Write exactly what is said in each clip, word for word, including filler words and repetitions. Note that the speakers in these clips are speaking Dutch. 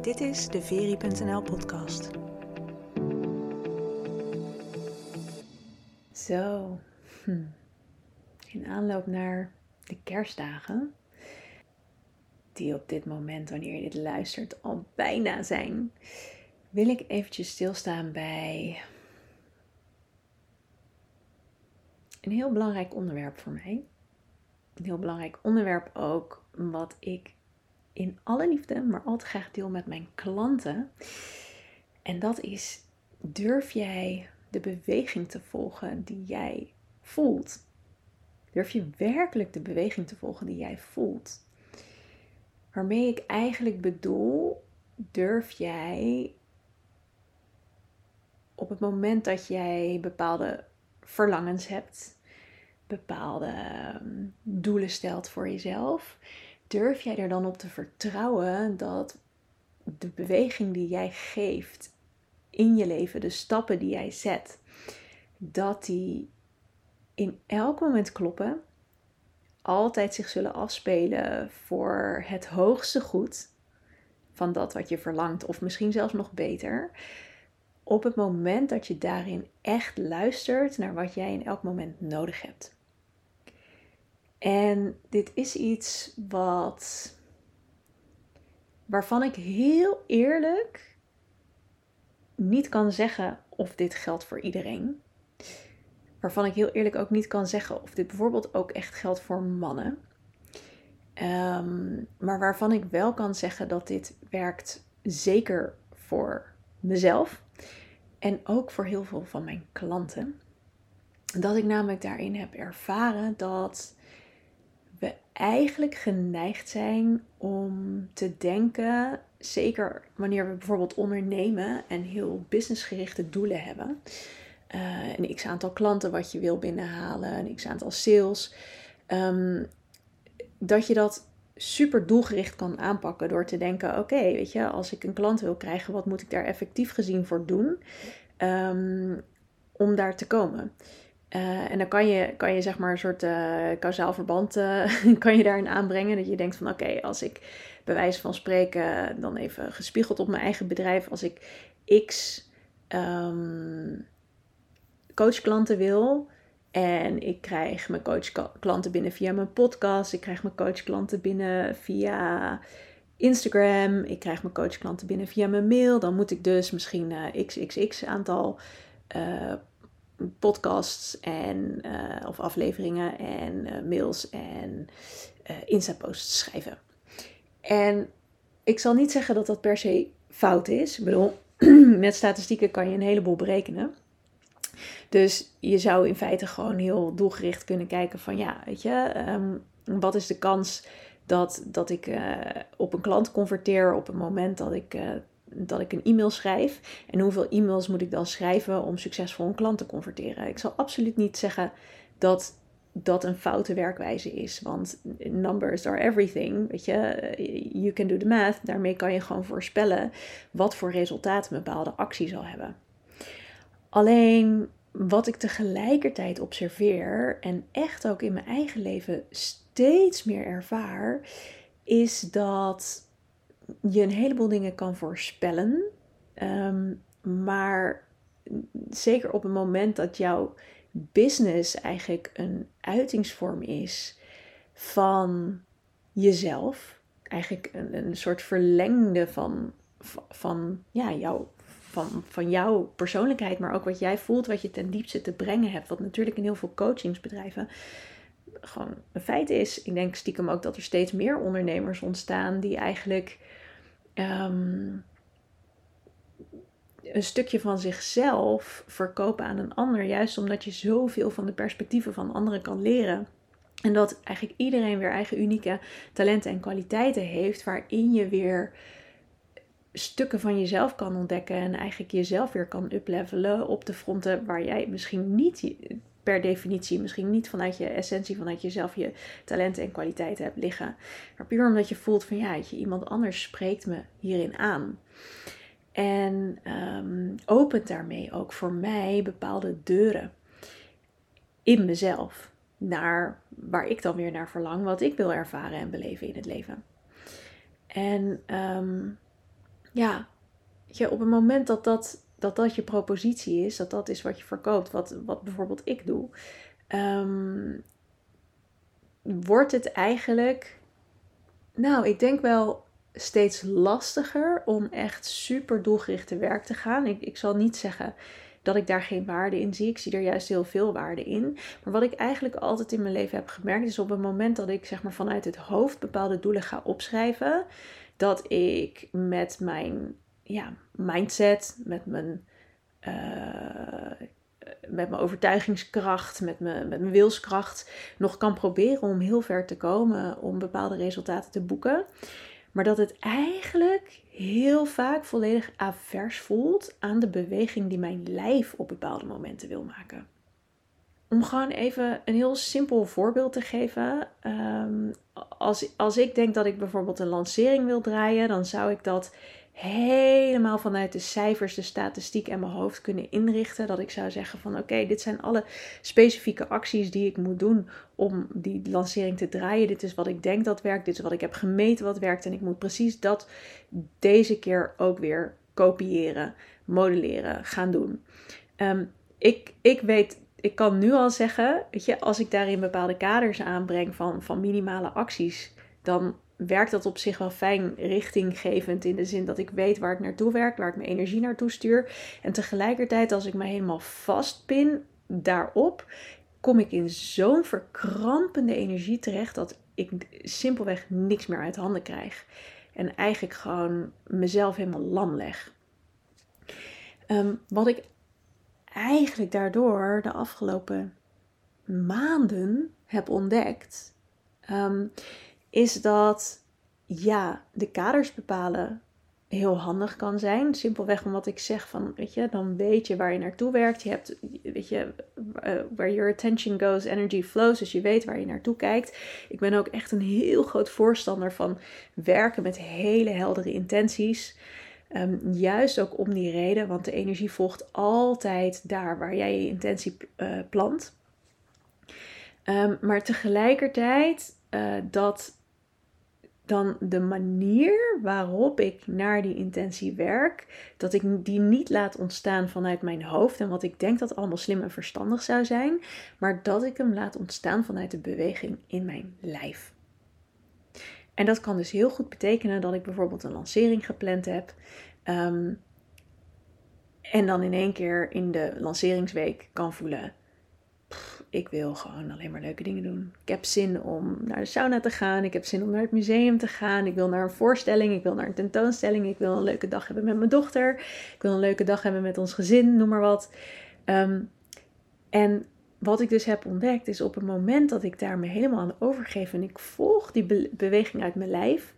Dit is de Veri punt n l podcast. Zo, hm. in aanloop naar de kerstdagen, die op dit moment, wanneer je dit luistert, al bijna zijn, wil ik eventjes stilstaan bij een heel belangrijk onderwerp voor mij. Een heel belangrijk onderwerp ook, wat ik in alle liefde, maar al te graag deel met mijn klanten. En dat is, durf jij de beweging te volgen die jij voelt? Durf je werkelijk de beweging te volgen die jij voelt? Waarmee ik eigenlijk bedoel, durf jij op het moment dat jij bepaalde verlangens hebt, bepaalde doelen stelt voor jezelf, durf jij er dan op te vertrouwen dat de beweging die jij geeft in je leven, de stappen die jij zet, dat die in elk moment kloppen, altijd zich zullen afspelen voor het hoogste goed van dat wat je verlangt, of misschien zelfs nog beter, op het moment dat je daarin echt luistert naar wat jij in elk moment nodig hebt. En dit is iets wat, waarvan ik heel eerlijk niet kan zeggen of dit geldt voor iedereen. Waarvan ik heel eerlijk ook niet kan zeggen of dit bijvoorbeeld ook echt geldt voor mannen. Um, maar waarvan ik wel kan zeggen dat dit werkt zeker voor mezelf. En ook voor heel veel van mijn klanten. Dat ik namelijk daarin heb ervaren dat we eigenlijk geneigd zijn om te denken, zeker wanneer we bijvoorbeeld ondernemen en heel businessgerichte doelen hebben. Uh, een x-aantal klanten wat je wil binnenhalen, een x-aantal sales. Um, dat je dat super doelgericht kan aanpakken door te denken, oké, okay, weet je, als ik een klant wil krijgen, wat moet ik daar effectief gezien voor doen um, om daar te komen? Uh, en dan kan je, kan je zeg maar een soort uh, kausaal verband uh, kan je daarin aanbrengen. Dat je denkt van oké, okay, als ik bij wijze van spreken, dan even gespiegeld op mijn eigen bedrijf, als ik x um, coachklanten wil en ik krijg mijn coachklanten binnen via mijn podcast, ik krijg mijn coachklanten binnen via Instagram, ik krijg mijn coachklanten binnen via mijn mail, dan moet ik dus misschien uh, xxx aantal uh, podcasts en, uh, of afleveringen en uh, mails en uh, Insta-posts schrijven. En ik zal niet zeggen dat dat per se fout is. Ik bedoel, met statistieken kan je een heleboel berekenen. Dus je zou in feite gewoon heel doelgericht kunnen kijken van ja, weet je, um, wat is de kans dat, dat ik uh, op een klant converteer op het moment dat ik... Uh, dat ik een e-mail schrijf. En hoeveel e-mails moet ik dan schrijven om succesvol een klant te converteren? Ik zal absoluut niet zeggen dat dat een foute werkwijze is. Want numbers are everything. Weet je, you can do the math. Daarmee kan je gewoon voorspellen wat voor resultaat een bepaalde actie zal hebben. Alleen wat ik tegelijkertijd observeer en echt ook in mijn eigen leven steeds meer ervaar, is dat je een heleboel dingen kan voorspellen. Um, maar zeker op het moment dat jouw business eigenlijk een uitingsvorm is van jezelf. Eigenlijk een, een soort verlengde van, van, van, ja, jou, van, van jouw persoonlijkheid. Maar ook wat jij voelt, wat je ten diepste te brengen hebt. Wat natuurlijk in heel veel coachingsbedrijven gewoon een feit is. Ik denk stiekem ook dat er steeds meer ondernemers ontstaan die eigenlijk Um, een stukje van zichzelf verkopen aan een ander. Juist omdat je zoveel van de perspectieven van anderen kan leren. En dat eigenlijk iedereen weer eigen unieke talenten en kwaliteiten heeft. Waarin je weer stukken van jezelf kan ontdekken. En eigenlijk jezelf weer kan uplevelen op de fronten waar jij misschien niet per definitie, misschien niet vanuit je essentie, vanuit jezelf je talenten en kwaliteiten hebt liggen. Maar puur omdat je voelt van ja, je, iemand anders spreekt me hierin aan. En um, opent daarmee ook voor mij bepaalde deuren in mezelf. Naar waar ik dan weer naar verlang, wat ik wil ervaren en beleven in het leven. En um, ja, je, op het moment dat dat, dat dat je propositie is, dat dat is wat je verkoopt, wat, wat bijvoorbeeld ik doe, um, wordt het eigenlijk, nou, ik denk wel steeds lastiger om echt super doelgericht te werk te gaan. Ik, ik zal niet zeggen dat ik daar geen waarde in zie. Ik zie er juist heel veel waarde in. Maar wat ik eigenlijk altijd in mijn leven heb gemerkt, is op het moment dat ik zeg maar vanuit het hoofd bepaalde doelen ga opschrijven, dat ik met mijn ja, mindset, met mijn, uh, met mijn overtuigingskracht, met mijn, met mijn wilskracht, nog kan proberen om heel ver te komen om bepaalde resultaten te boeken. Maar dat het eigenlijk heel vaak volledig avers voelt aan de beweging die mijn lijf op bepaalde momenten wil maken. Om gewoon even een heel simpel voorbeeld te geven. Um, als, als ik denk dat ik bijvoorbeeld een lancering wil draaien, dan zou ik dat helemaal vanuit de cijfers, de statistiek en mijn hoofd kunnen inrichten. Dat ik zou zeggen van oké, okay, dit zijn alle specifieke acties die ik moet doen om die lancering te draaien. Dit is wat ik denk dat werkt, dit is wat ik heb gemeten wat werkt. En ik moet precies dat deze keer ook weer kopiëren, modelleren, gaan doen. Um, ik, ik weet... Ik kan nu al zeggen, weet je, als ik daarin bepaalde kaders aanbreng van, van minimale acties, dan werkt dat op zich wel fijn richtinggevend in de zin dat ik weet waar ik naartoe werk, waar ik mijn energie naartoe stuur. En tegelijkertijd, als ik me helemaal vastpin daarop, kom ik in zo'n verkrampende energie terecht dat ik simpelweg niks meer uit handen krijg. En eigenlijk gewoon mezelf helemaal lam leg. Um, wat ik eigenlijk daardoor de afgelopen maanden heb ontdekt, um, is dat ja, de kaders bepalen heel handig kan zijn. Simpelweg omdat ik zeg van, weet je, dan weet je waar je naartoe werkt. Je hebt, weet je, uh, where your attention goes, energy flows. Dus je weet waar je naartoe kijkt. Ik ben ook echt een heel groot voorstander van werken met hele heldere intenties. Um, juist ook om die reden, want de energie volgt altijd daar waar jij je intentie uh, plant. Um, maar tegelijkertijd uh, dat dan de manier waarop ik naar die intentie werk, dat ik die niet laat ontstaan vanuit mijn hoofd en wat ik denk dat allemaal slim en verstandig zou zijn, maar dat ik hem laat ontstaan vanuit de beweging in mijn lijf. En dat kan dus heel goed betekenen dat ik bijvoorbeeld een lancering gepland heb. Um, en dan in één keer in de lanceringsweek kan voelen, pff, ik wil gewoon alleen maar leuke dingen doen. Ik heb zin om naar de sauna te gaan. Ik heb zin om naar het museum te gaan. Ik wil naar een voorstelling. Ik wil naar een tentoonstelling. Ik wil een leuke dag hebben met mijn dochter. Ik wil een leuke dag hebben met ons gezin, noem maar wat. Um, en wat ik dus heb ontdekt is op het moment dat ik daar me helemaal aan overgeef en ik volg die be- beweging uit mijn lijf,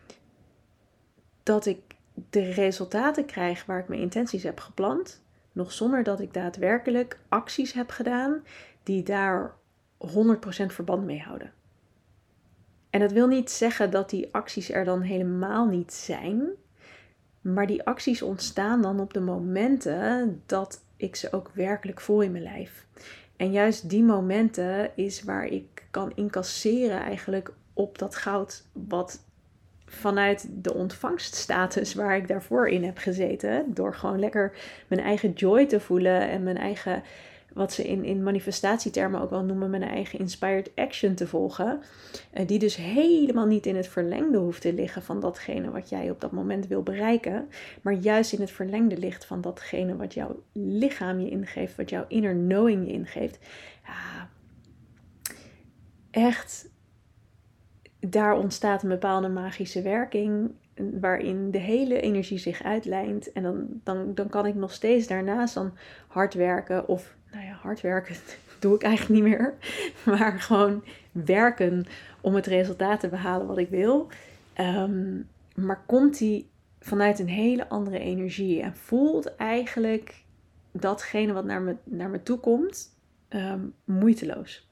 dat ik de resultaten krijg waar ik mijn intenties heb gepland, nog zonder dat ik daadwerkelijk acties heb gedaan die daar honderd procent verband mee houden. En dat wil niet zeggen dat die acties er dan helemaal niet zijn, maar die acties ontstaan dan op de momenten dat ik ze ook werkelijk voel in mijn lijf. En juist die momenten is waar ik kan incasseren eigenlijk op dat goud wat vanuit de ontvangststatus waar ik daarvoor in heb gezeten, door gewoon lekker mijn eigen joy te voelen en mijn eigen, wat ze in, in manifestatietermen ook wel noemen, mijn eigen inspired action te volgen, die dus helemaal niet in het verlengde hoeft te liggen van datgene wat jij op dat moment wil bereiken, maar juist in het verlengde ligt van datgene wat jouw lichaam je ingeeft, wat jouw inner knowing je ingeeft. Ja, echt, daar ontstaat een bepaalde magische werking waarin de hele energie zich uitlijnt. En dan, dan, dan kan ik nog steeds daarnaast dan hard werken. Of, nou ja, hard werken doe ik eigenlijk niet meer. Maar gewoon werken om het resultaat te behalen wat ik wil. Um, maar komt die vanuit een hele andere energie. En voelt eigenlijk datgene wat naar me, naar me toe komt um, moeiteloos.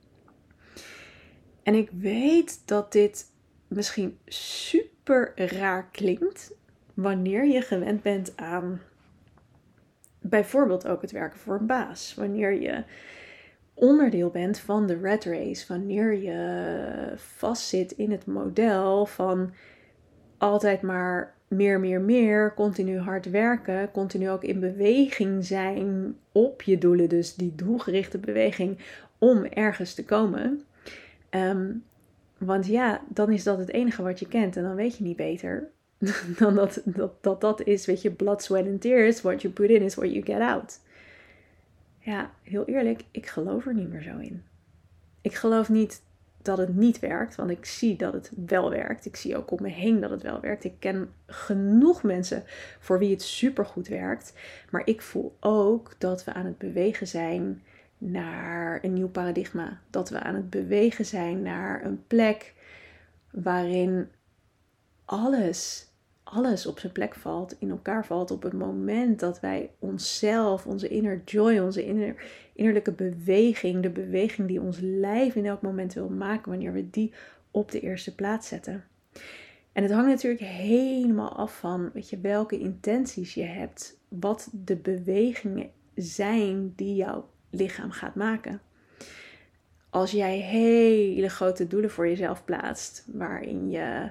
En ik weet dat dit misschien super raar klinkt wanneer je gewend bent aan bijvoorbeeld ook het werken voor een baas. Wanneer je onderdeel bent van de rat race. Wanneer je vastzit in het model van altijd maar meer, meer, meer, continu hard werken, continu ook in beweging zijn op je doelen. Dus die doelgerichte beweging om ergens te komen. Um, want ja, dan is dat het enige wat je kent en dan weet je niet beter dan dat dat, dat dat is, weet je, blood, sweat and tears. What you put in is what you get out. Ja, heel eerlijk, ik geloof er niet meer zo in. Ik geloof niet dat het niet werkt, want ik zie dat het wel werkt. Ik zie ook om me heen dat het wel werkt. Ik ken genoeg mensen voor wie het supergoed werkt. Maar ik voel ook dat we aan het bewegen zijn naar een nieuw paradigma. Dat we aan het bewegen zijn naar een plek waarin alles, alles op zijn plek valt, in elkaar valt op het moment dat wij onszelf, onze inner joy, onze inner, innerlijke beweging, de beweging die ons lijf in elk moment wil maken, wanneer we die op de eerste plaats zetten. En het hangt natuurlijk helemaal af van, weet je, welke intenties je hebt, wat de bewegingen zijn die jouw lichaam gaat maken. Als jij hele grote doelen voor jezelf plaatst, waarin je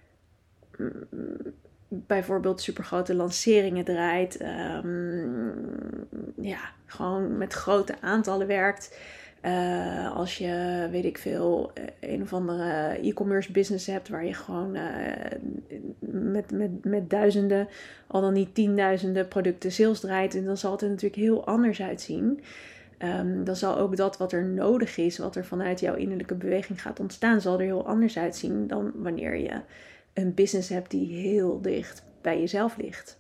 bijvoorbeeld supergrote lanceringen draait, um, ja, gewoon met grote aantallen werkt. Uh, als je, weet ik veel, een of andere e-commerce business hebt waar je gewoon uh, met, met, met duizenden, al dan niet tienduizenden producten sales draait, en dan zal het er natuurlijk heel anders uitzien. Um, dan zal ook dat wat er nodig is, wat er vanuit jouw innerlijke beweging gaat ontstaan, zal er heel anders uitzien dan wanneer je een business hebt die heel dicht bij jezelf ligt.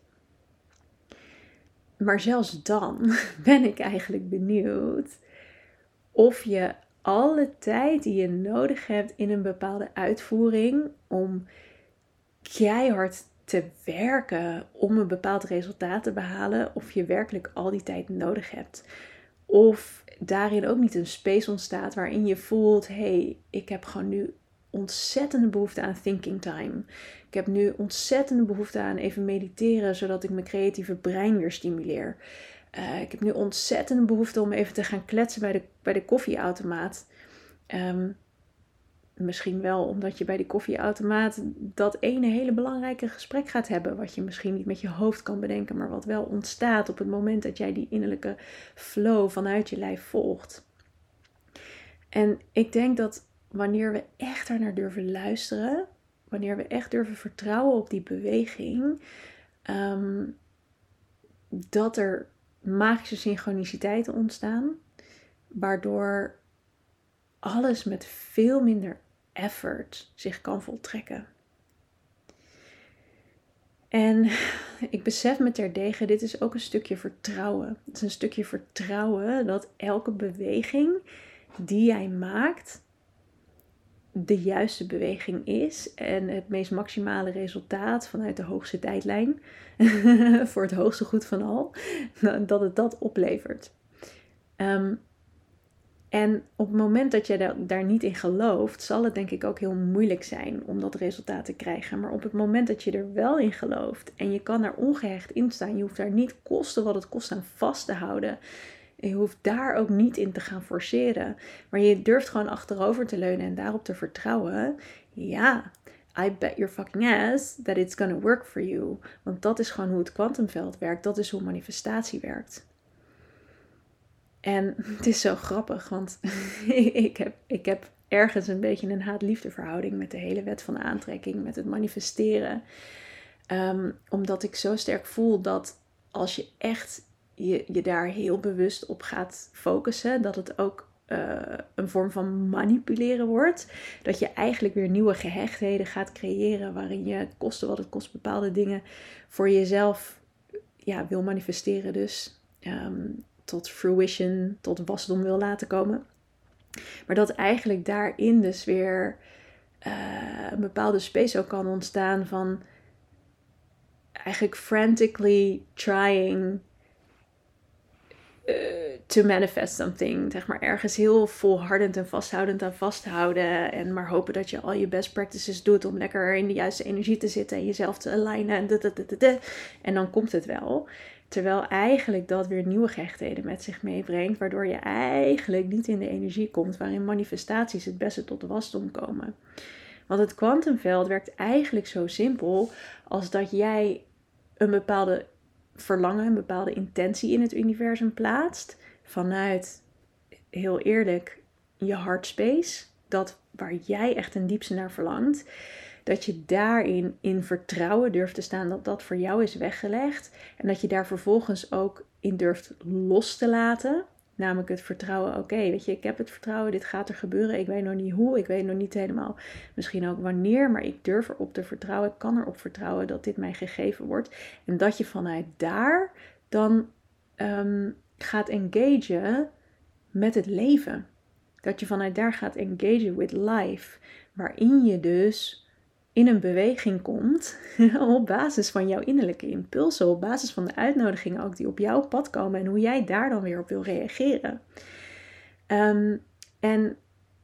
Maar zelfs dan ben ik eigenlijk benieuwd of je alle tijd die je nodig hebt in een bepaalde uitvoering om keihard te werken om een bepaald resultaat te behalen, of je werkelijk al die tijd nodig hebt. Of daarin ook niet een space ontstaat waarin je voelt, hé, hey, ik heb gewoon nu ontzettende behoefte aan thinking time. Ik heb nu ontzettende behoefte aan even mediteren, zodat ik mijn creatieve brein weer stimuleer. Uh, ik heb nu ontzettende behoefte om even te gaan kletsen bij de, bij de koffieautomaat. Um, misschien wel omdat je bij de koffieautomaat dat ene hele belangrijke gesprek gaat hebben, wat je misschien niet met je hoofd kan bedenken, maar wat wel ontstaat op het moment dat jij die innerlijke flow vanuit je lijf volgt. En ik denk dat wanneer we echt daarnaar durven luisteren, wanneer we echt durven vertrouwen op die beweging, um, dat er magische synchroniciteiten ontstaan, waardoor alles met veel minder effort zich kan voltrekken. En ik besef me terdege, dit is ook een stukje vertrouwen. Het is een stukje vertrouwen dat elke beweging die jij maakt de juiste beweging is en het meest maximale resultaat vanuit de hoogste tijdlijn voor het hoogste goed van al, dat het dat oplevert. Um, en op het moment dat je daar, daar niet in gelooft, zal het denk ik ook heel moeilijk zijn om dat resultaat te krijgen. Maar op het moment dat je er wel in gelooft en je kan daar ongehecht in staan, je hoeft daar niet kosten wat het kost aan vast te houden. Je hoeft daar ook niet in te gaan forceren. Maar je durft gewoon achterover te leunen en daarop te vertrouwen. Ja, I bet your fucking ass that it's gonna work for you. Want dat is gewoon hoe het kwantumveld werkt. Dat is hoe manifestatie werkt. En het is zo grappig, want ik, heb, ik heb ergens een beetje een haat-liefde verhouding met de hele wet van de aantrekking, met het manifesteren. Um, omdat ik zo sterk voel dat als je echt je, je daar heel bewust op gaat focussen, dat het ook uh, een vorm van manipuleren wordt. Dat je eigenlijk weer nieuwe gehechtheden gaat creëren, waarin je koste wat het kost bepaalde dingen voor jezelf ja, wil manifesteren. Dus um, tot fruition, tot wasdom wil laten komen. Maar dat eigenlijk daarin dus weer uh, een bepaalde space ook kan ontstaan van eigenlijk frantically trying uh, to manifest something. Zeg maar ergens heel volhardend en vasthoudend aan vasthouden. En maar hopen dat je al je best practices doet om lekker in de juiste energie te zitten en jezelf te alignen. En, da, da, da, da. En dan komt het wel. Terwijl eigenlijk dat weer nieuwe gehechtheden met zich meebrengt. Waardoor je eigenlijk niet in de energie komt waarin manifestaties het beste tot de wasdom komen. Want het kwantumveld werkt eigenlijk zo simpel als dat jij een bepaalde verlangen, een bepaalde intentie in het universum plaatst. Vanuit, heel eerlijk, je heartspace. Dat waar jij echt ten diepste naar verlangt. Dat je daarin in vertrouwen durft te staan dat dat voor jou is weggelegd. En dat je daar vervolgens ook in durft los te laten. Namelijk het vertrouwen, oké, okay, weet je, ik heb het vertrouwen, dit gaat er gebeuren. Ik weet nog niet hoe, ik weet nog niet helemaal misschien ook wanneer. Maar ik durf erop te vertrouwen, ik kan erop vertrouwen dat dit mij gegeven wordt. En dat je vanuit daar dan um, gaat engagen met het leven. Dat je vanuit daar gaat engagen with life. Waarin je dus in een beweging komt op basis van jouw innerlijke impulsen, op basis van de uitnodigingen ook die op jouw pad komen en hoe jij daar dan weer op wil reageren. Um, en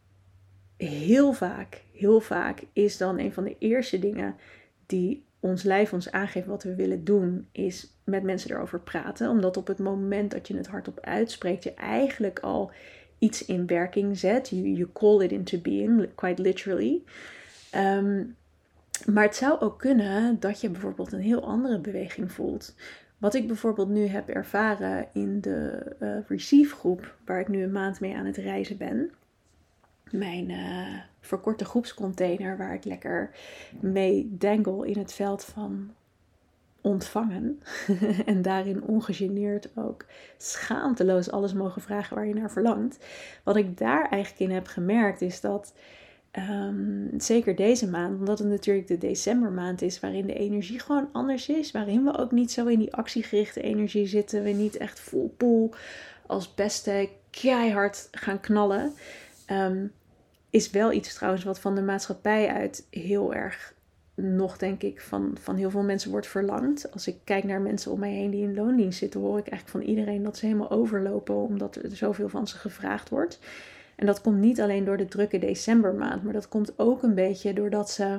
heel vaak, heel vaak is dan een van de eerste dingen die ons lijf ons aangeeft wat we willen doen, is met mensen erover praten. Omdat op het moment dat je het hardop uitspreekt, je eigenlijk al iets in werking zet. You, you call it into being, quite literally. Um, Maar het zou ook kunnen dat je bijvoorbeeld een heel andere beweging voelt. Wat ik bijvoorbeeld nu heb ervaren in de uh, Receive groep, waar ik nu een maand mee aan het reizen ben. Mijn uh, verkorte groepscontainer waar ik lekker mee dangle in het veld van ontvangen. En daarin ongegeneerd ook schaamteloos alles mogen vragen waar je naar verlangt. Wat ik daar eigenlijk in heb gemerkt is dat Um, zeker deze maand, omdat het natuurlijk de decembermaand is, waarin de energie gewoon anders is, waarin we ook niet zo in die actiegerichte energie zitten, we niet echt full pool als beste keihard gaan knallen, um, is wel iets trouwens wat van de maatschappij uit heel erg nog, denk ik, van, van heel veel mensen wordt verlangd. Als ik kijk naar mensen om mij heen die in loondienst zitten, hoor ik eigenlijk van iedereen dat ze helemaal overlopen omdat er zoveel van ze gevraagd wordt. En dat komt niet alleen door de drukke decembermaand, maar dat komt ook een beetje doordat ze,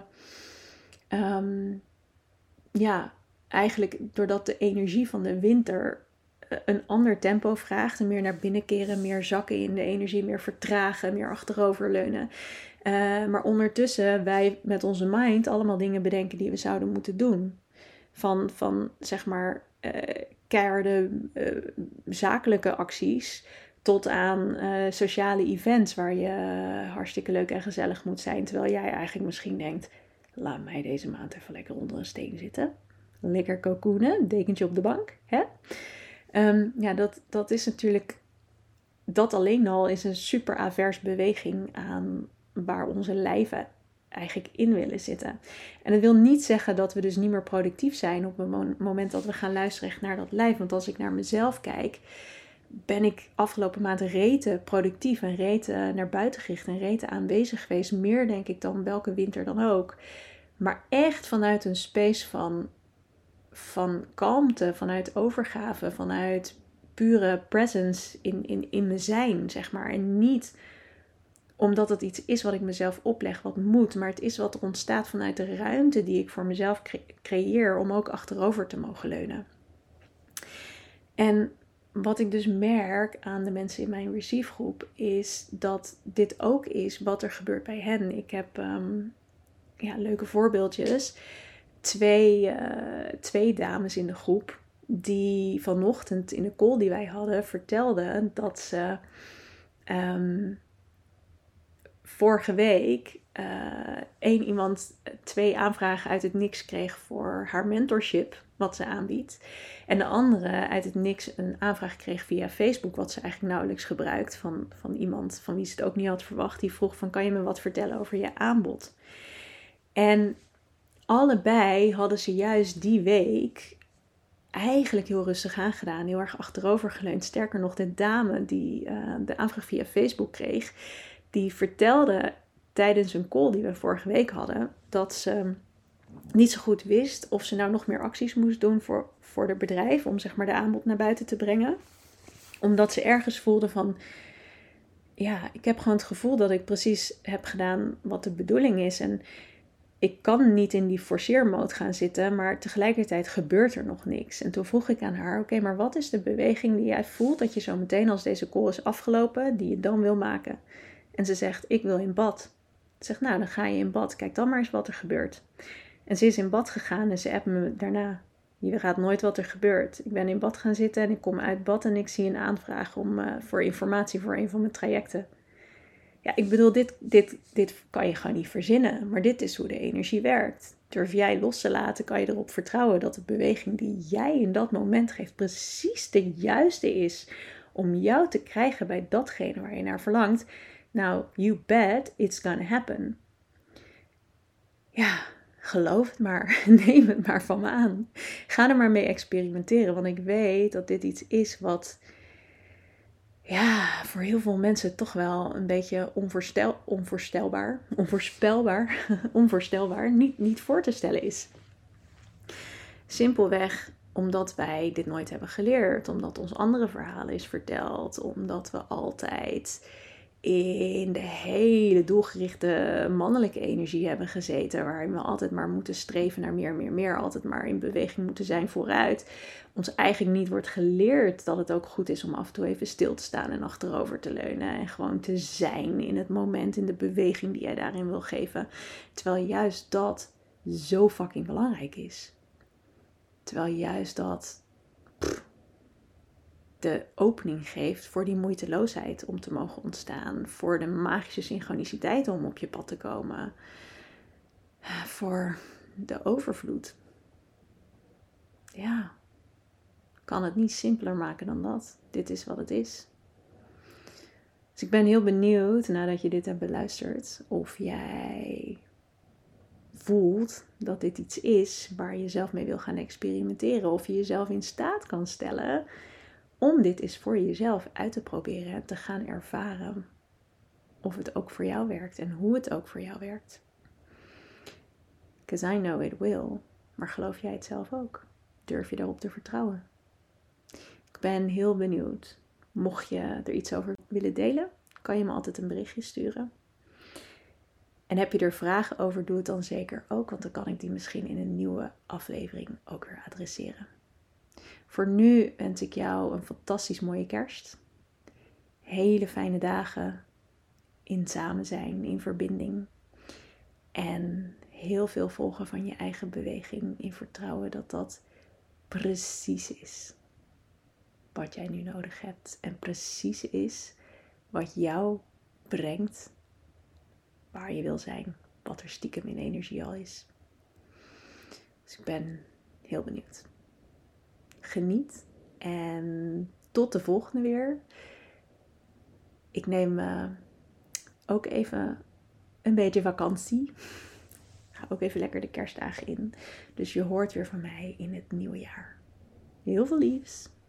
um, ja, eigenlijk doordat de energie van de winter een ander tempo vraagt. En meer naar binnen keren, meer zakken in de energie, meer vertragen, meer achteroverleunen. Uh, maar ondertussen wij met onze mind allemaal dingen bedenken die we zouden moeten doen. Van, van zeg maar, uh, keiharde uh, zakelijke acties tot aan uh, sociale events waar je uh, hartstikke leuk en gezellig moet zijn. Terwijl jij eigenlijk misschien denkt, laat mij deze maand even lekker onder een steen zitten. Lekker cocoonen, dekentje op de bank. Hè? Um, ja, dat, dat is natuurlijk, dat alleen al is een super avers beweging aan waar onze lijven eigenlijk in willen zitten. En dat wil niet zeggen dat we dus niet meer productief zijn op het moment dat we gaan luisteren naar dat lijf. Want als ik naar mezelf kijk, ben ik afgelopen maand rete productief en rete naar buiten gericht en rete aanwezig geweest. Meer denk ik dan welke winter dan ook. Maar echt vanuit een space van, van kalmte, vanuit overgave, vanuit pure presence in, in, in mijn zijn, zeg maar. En niet omdat het iets is wat ik mezelf opleg, wat moet. Maar het is wat er ontstaat vanuit de ruimte die ik voor mezelf cre- creëer om ook achterover te mogen leunen. En wat ik dus merk aan de mensen in mijn Receive groep is dat dit ook is wat er gebeurt bij hen. Ik heb um, ja, leuke voorbeeldjes. Twee, uh, twee dames in de groep die vanochtend in de call die wij hadden vertelden dat ze um, vorige week uh, één iemand twee aanvragen uit het niks kreeg voor haar mentorship, wat ze aanbiedt. En de andere uit het niks een aanvraag kreeg via Facebook, wat ze eigenlijk nauwelijks gebruikt, van, van iemand van wie ze het ook niet had verwacht. Die vroeg van, kan je me wat vertellen over je aanbod? En allebei hadden ze juist die week eigenlijk heel rustig aangedaan, heel erg achterover geleund. Sterker nog, de dame die uh, de aanvraag via Facebook kreeg, die vertelde tijdens een call die we vorige week hadden, dat ze niet zo goed wist of ze nou nog meer acties moest doen voor, voor het bedrijf, om zeg maar de aanbod naar buiten te brengen. Omdat ze ergens voelde van, ja, ik heb gewoon het gevoel dat ik precies heb gedaan wat de bedoeling is. En ik kan niet in die forceermode gaan zitten, maar tegelijkertijd gebeurt er nog niks. En toen vroeg ik aan haar, oké, okay, maar wat is de beweging die jij voelt dat je zo meteen als deze call is afgelopen, die je dan wil maken? En ze zegt, ik wil in bad. Zeg, nou, dan ga je in bad. Kijk dan maar eens wat er gebeurt. En ze is in bad gegaan en ze appt me daarna. Je raadt nooit wat er gebeurt. Ik ben in bad gaan zitten en ik kom uit bad en ik zie een aanvraag om, uh, voor informatie voor een van mijn trajecten. Ja, ik bedoel, dit, dit, dit kan je gewoon niet verzinnen. Maar dit is hoe de energie werkt. Durf jij los te laten, kan je erop vertrouwen dat de beweging die jij in dat moment geeft precies de juiste is om jou te krijgen bij datgene waar je naar verlangt. Nou, you bet it's gonna happen. Ja, geloof het maar. Neem het maar van me aan. Ga er maar mee experimenteren, want ik weet dat dit iets is wat, ja, voor heel veel mensen toch wel een beetje onvoorstel, onvoorstelbaar, onvoorspelbaar, onvoorstelbaar, niet, niet voor te stellen is. Simpelweg omdat wij dit nooit hebben geleerd, omdat ons andere verhalen is verteld, omdat we altijd in de hele doelgerichte mannelijke energie hebben gezeten, waarin we altijd maar moeten streven naar meer, meer, meer, altijd maar in beweging moeten zijn vooruit. Ons eigenlijk niet wordt geleerd dat het ook goed is om af en toe even stil te staan en achterover te leunen en gewoon te zijn in het moment, in de beweging die jij daarin wil geven. Terwijl juist dat zo fucking belangrijk is. Terwijl juist dat pff, de opening geeft voor die moeiteloosheid om te mogen ontstaan. Voor de magische synchroniciteit om op je pad te komen. Voor de overvloed. Ja, kan het niet simpeler maken dan dat. Dit is wat het is. Dus ik ben heel benieuwd, nadat je dit hebt beluisterd, of jij voelt dat dit iets is waar je zelf mee wil gaan experimenteren. Of je jezelf in staat kan stellen om dit eens voor jezelf uit te proberen en te gaan ervaren. Of het ook voor jou werkt en hoe het ook voor jou werkt. Because I know it will. Maar geloof jij het zelf ook? Durf je daarop te vertrouwen? Ik ben heel benieuwd. Mocht je er iets over willen delen, kan je me altijd een berichtje sturen. En heb je er vragen over, doe het dan zeker ook, want dan kan ik die misschien in een nieuwe aflevering ook weer adresseren. Voor nu wens ik jou een fantastisch mooie kerst. Hele fijne dagen in samen zijn, in verbinding. En heel veel volgen van je eigen beweging in vertrouwen dat dat precies is wat jij nu nodig hebt. En precies is wat jou brengt waar je wil zijn. Wat er stiekem in energie al is. Dus ik ben heel benieuwd. Geniet en tot de volgende weer. Ik neem uh, ook even een beetje vakantie. Ga ook even lekker de kerstdagen in. Dus je hoort weer van mij in het nieuwe jaar. Heel veel liefs.